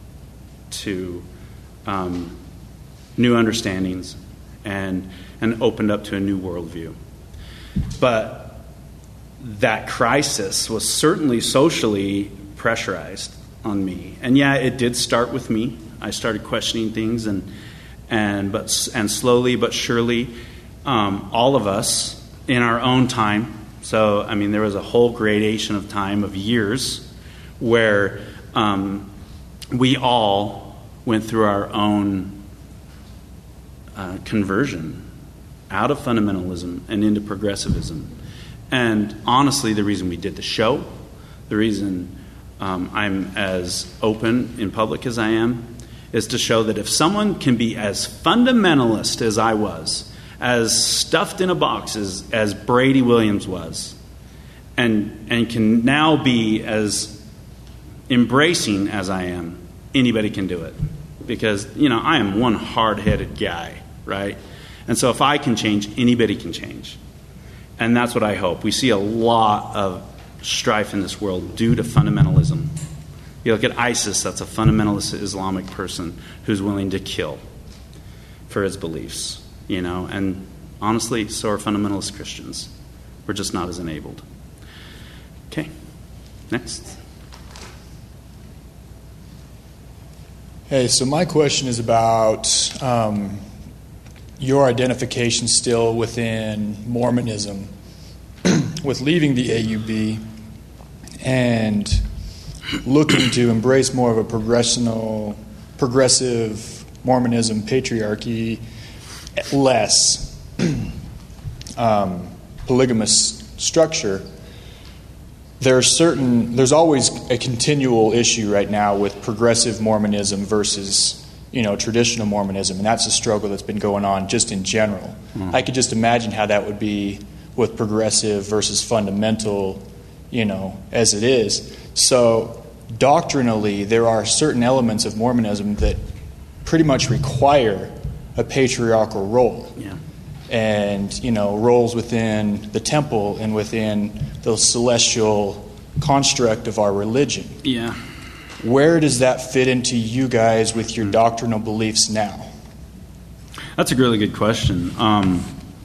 to um, new understandings and and opened up to a new worldview. But that crisis was certainly socially pressurized on me. And yeah, it did start with me. I started questioning things, and and but and slowly but surely, um, all of us in our own time. So I mean, there was a whole gradation of time of years where um, we all went through our own uh, conversion out of fundamentalism and into progressivism. And honestly, the reason we did the show, the reason um, I'm as open in public as I am, is to show that if someone can be as fundamentalist as I was, as stuffed in a box as, as Brady Williams was, and and can now be as embracing as I am, anybody can do it. Because, you know, I am one hard-headed guy, right? And so if I can change, anybody can change. And that's what I hope. We see a lot of strife in this world due to fundamentalism. You look at ISIS, that's a fundamentalist Islamic person who's willing to kill for his beliefs, you know. And honestly, so are fundamentalist Christians. We're just not as enabled. Okay, next. Hey, so my question is about um, your identification still within Mormonism, with leaving the A U B and looking to embrace more of a progressional, progressive Mormonism, patriarchy, less um, polygamous structure. There's certain. There's always a continual issue right now with progressive Mormonism versus, you know, traditional Mormonism, and that's a struggle that's been going on just in general. Mm. I could just imagine how that would be with progressive versus fundamental, you know, as it is. So doctrinally, there are certain elements of Mormonism that pretty much require a patriarchal role. Yeah. And, you know, roles within the temple and within the celestial construct of our religion. Yeah. Where does that fit into you guys with your doctrinal beliefs now? That's a really good question. Um,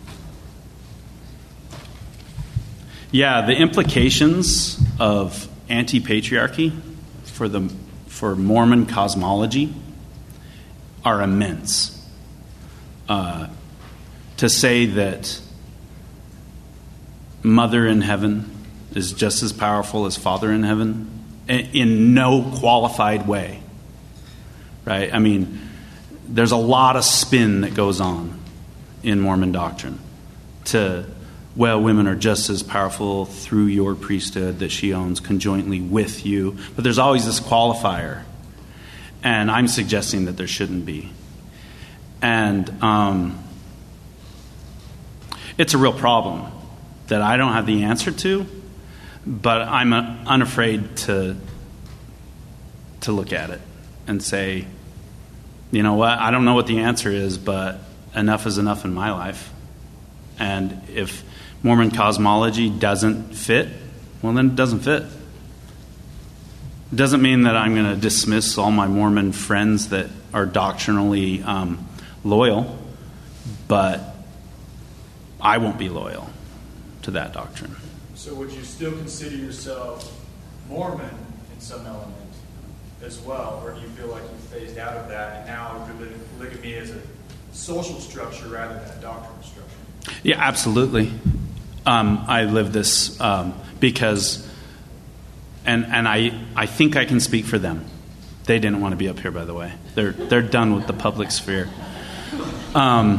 yeah, the implications of anti-patriarchy for the for Mormon cosmology are immense. Uh, to say that Mother in heaven is just as powerful as Father in heaven, in no qualified way, right? I mean, there's a lot of spin that goes on in Mormon doctrine to, well, women are just as powerful through your priesthood that she owns conjointly with you. But there's always this qualifier. And I'm suggesting that there shouldn't be. And um, it's a real problem that I don't have the answer to, but I'm uh, unafraid to to look at it and say, you know what, I don't know what the answer is, but enough is enough in my life. And if Mormon cosmology doesn't fit, well, then it doesn't fit. It doesn't mean that I'm going to dismiss all my Mormon friends that are doctrinally um, loyal, but I won't be loyal to that doctrine. So would you still consider yourself Mormon in some element as well, or do you feel like you've phased out of that and now polygamy is a social structure rather than a doctrinal structure? Yeah, absolutely. Um, I live this um, because, and and I I think I can speak for them. They didn't want to be up here, by the way. They're they're done with the public sphere. Um,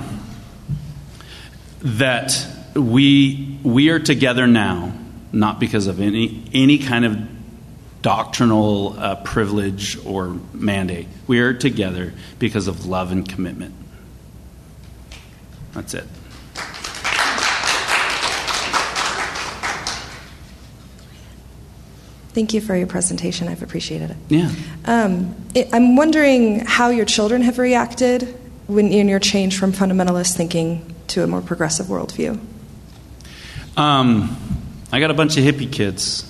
that we we are together now, not because of any any kind of doctrinal uh, privilege or mandate. We are together because of love and commitment. That's it. Thank you for your presentation. I've appreciated it. Yeah. Um, it, I'm wondering how your children have reacted when in your change from fundamentalist thinking to a more progressive worldview. Um, I got a bunch of hippie kids.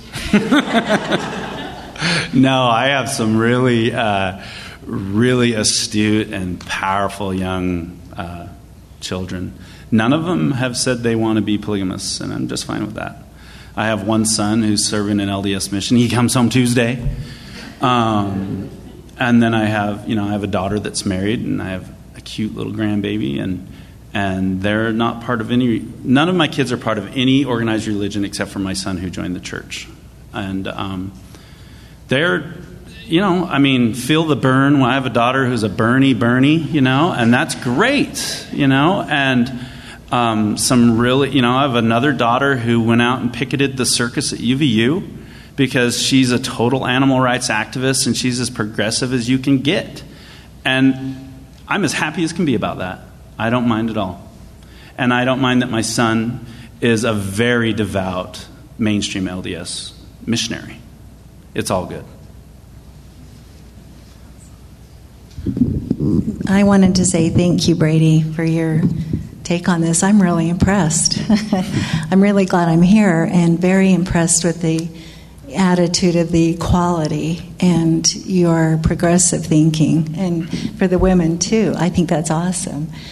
No, I have some really, uh, really astute and powerful young uh, children. None of them have said they want to be polygamists, and I'm just fine with that. I have one son who's serving an L D S mission. He comes home Tuesday. Um, and then I have, you know, I have a daughter that's married, and I have a cute little grandbaby, and and they're not part of any, none of my kids are part of any organized religion except for my son who joined the church. And um, they're, you know, I mean, feel the burn. When I have a daughter who's a Bernie Bernie, you know, and that's great, you know, and Um, some really, you know, I have another daughter who went out and picketed the circus at U V U because she's a total animal rights activist and she's as progressive as you can get. And I'm as happy as can be about that. I don't mind at all. And I don't mind that my son is a very devout mainstream L D S missionary. It's all good. I wanted to say thank you, Brady, for your take on this. I'm really impressed. I'm really glad I'm here and very impressed with the attitude of the equality and your progressive thinking, and for the women too. I think that's awesome.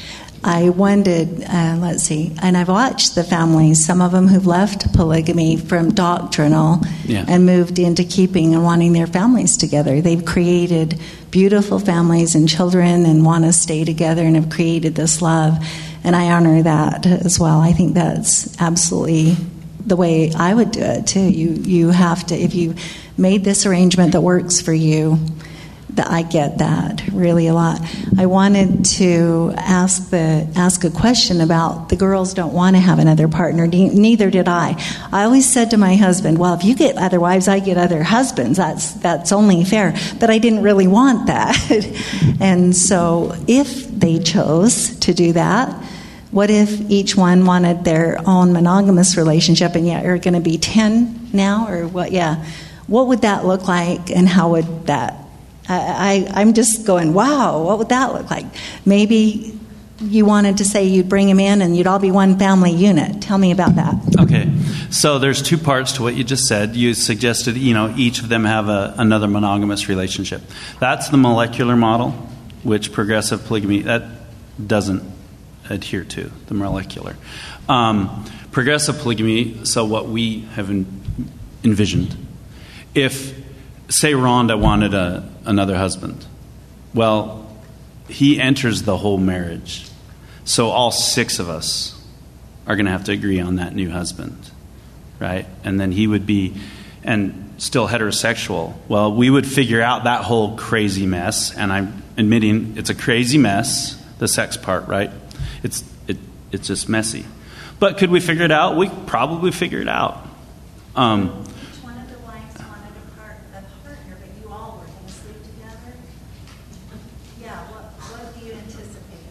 I wondered, uh, let's see, and I've watched the families, some of them who've left polygamy from doctrinal Yeah. and moved into keeping and wanting their families together. They've created beautiful families and children and want to stay together and have created this love. And I honor that as well. I think that's absolutely the way I would do it too. You you have to, if you made this arrangement that works for you, that I get that really a lot. I wanted to ask the ask a question about the girls don't want to have another partner. Ne- neither did I. I always said to my husband, "Well, if you get other wives, I get other husbands. That's that's only fair." But I didn't really want that. And so, if they chose to do that, what if each one wanted their own monogamous relationship, and yet are going to be ten now, or what? Yeah, what would that look like, and how would that? I, I, I'm just going, wow, what would that look like? Maybe you wanted to say you'd bring them in and you'd all be one family unit. Tell me about that. Okay, so there's two parts to what you just said. You suggested, you know, each of them have a, another monogamous relationship. That's the molecular model, which progressive polygamy, that doesn't adhere to, the molecular. Um, progressive polygamy, so what we have en- envisioned, if, say Rhonda wanted a, another husband, well, he enters the whole marriage. So all six of us are going to have to agree on that new husband, right? And then he would be, and still heterosexual. Well, we would figure out that whole crazy mess, and I'm admitting it's a crazy mess, the sex part, right? It's it it's just messy. But could we figure it out? We could probably figure it out. Um, Each one of the wives wanted a, part, a partner, but you all were going to sleep together? Yeah, what, what do you anticipate?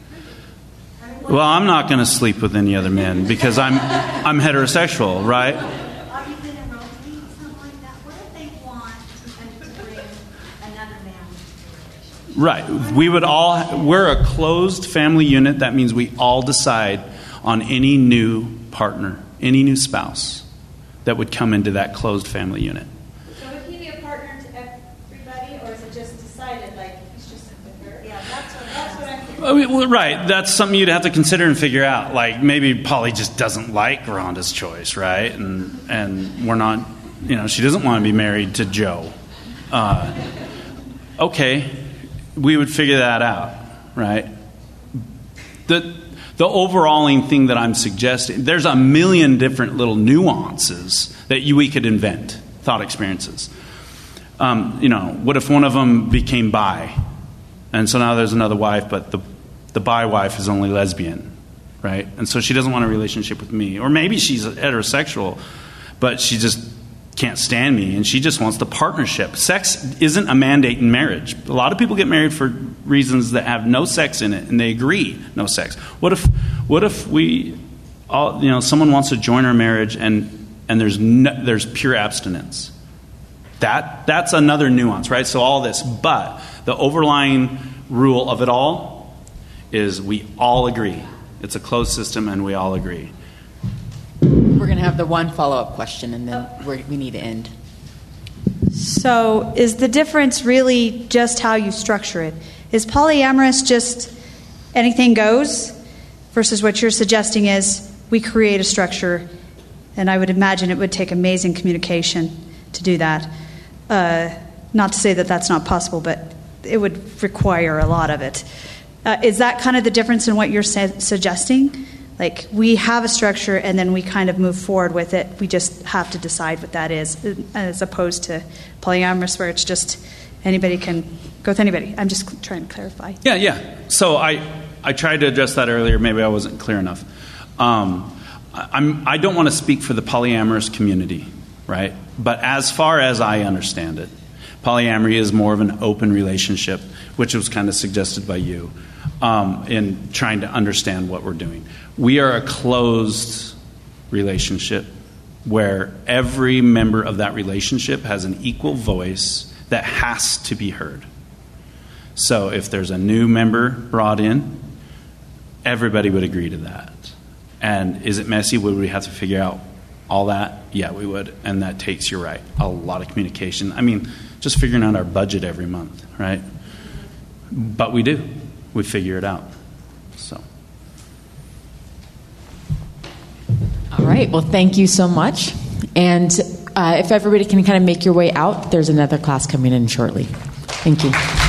I mean, what well, I'm not going to sleep with any other men because I'm I'm heterosexual, right? Are you going to rotate something like that? What if they want to bring another man into the relationship? Right. We would all, we're a closed family unit. That means we all decide on any new partner, any new spouse that would come into that closed family unit. So would he be a partner to everybody, or is it just decided, like, he's just with her? Yeah, that's what, that's what I'm thinking. I mean, well, right. That's something you'd have to consider and figure out. Like, maybe Polly just doesn't like Rhonda's choice, right? And and we're not, you know, she doesn't want to be married to Joe. Uh, okay, we would figure that out, right? The the overalling thing that I'm suggesting, there's a million different little nuances that you we could invent, thought experiences. Um, you know, what if one of them became bi? And so now there's another wife, but the the bi wife is only lesbian, right? And so she doesn't want a relationship with me. Or maybe she's heterosexual, but she just can't stand me, and she just wants the partnership. Sex isn't a mandate in marriage. A lot of people get married for reasons that have no sex in it, and they agree no sex. What if, what if we, all, you know, someone wants to join our marriage, and and there's no, there's pure abstinence. That that's another nuance, right? So all this, but the overlying rule of it all is we all agree. It's a closed system, and we all agree. We're going to have the one follow-up question, and then we're, we need to end. So is the difference really just how you structure it? Is polyamorous just anything goes versus what you're suggesting is we create a structure, and I would imagine it would take amazing communication to do that. Uh, not to say that that's not possible, but it would require a lot of it. Uh, is that kind of the difference in what you're su- suggesting? Like, we have a structure and then we kind of move forward with it. We just have to decide what that is, as opposed to polyamorous where it's just anybody can go with anybody. I'm just trying to clarify. Yeah, yeah. So I, I tried to address that earlier. Maybe I wasn't clear enough. Um, I'm, I don't want to speak for the polyamorous community, right? But as far as I understand it, polyamory is more of an open relationship, which was kind of suggested by you, um, in trying to understand what we're doing. We are a closed relationship where every member of that relationship has an equal voice that has to be heard. So if there's a new member brought in, everybody would agree to that. And is it messy? Would we have to figure out all that? Yeah, we would. And that takes, you're right, a lot of communication. I mean, just figuring out our budget every month, right? But we do. We figure it out. So. All right. Well, thank you so much. And uh, if everybody can kind of make your way out, there's another class coming in shortly. Thank you.